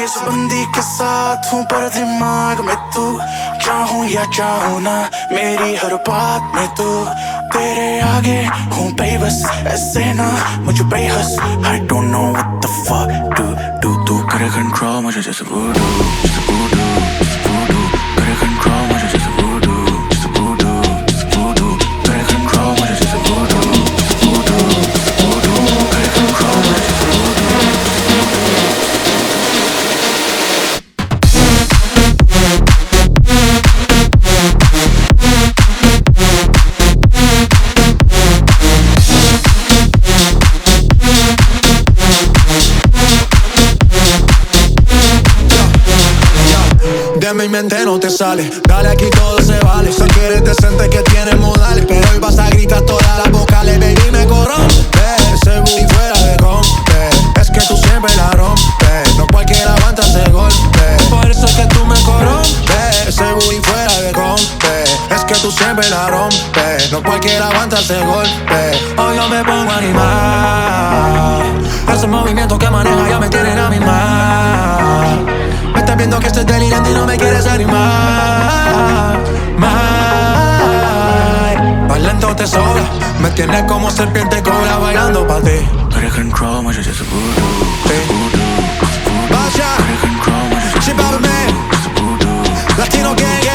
इस बंदी के साथ हूँ पर दिमाग में तू चाहूँ या चाहूँ ना मेरी हर बात में तू तेरे आगे हूँ बेबस ऐसे ना मुझे बेहस I don't know what the fuck do तू करे control मुझे जैसे voodoo जैसे voodoo जैसे voodoo करे control मुझे जैसे voodoo जैसे voodoo जैसे voodoo करे control मुझे जैसे voodoo जैसे voodoo जैसे voodoo करे control मुझे जैसे De mi mente no te sale, dale aquí todo se vale. Sé que eres decente, que tienes modales, pero hoy vas a gritar todas las vocales. Baby, me corrompe, ese booty fuera de rompe. Es que tú siempre la rompes, no cualquiera aguanta ese golpe. Por eso es que tú me corrompes, ese booty fuera de rompe. Es que tú siempre la rompes, no cualquiera aguanta ese golpe. Hoy yo me pongo a animar, esos movimientos que maneja ya me tienen a mi mal. Estás viendo que estoy delirando y no me quieres animar. Más lento te sobra, me tienes como serpiente cobra bailando pa' ti. करे control मुझे जैसे voodoo जैसे voodoo जैसे voodoo Vaya, करे control मुझे जैसे Chip out, man. voodoo जैसे voodoo Latino gang.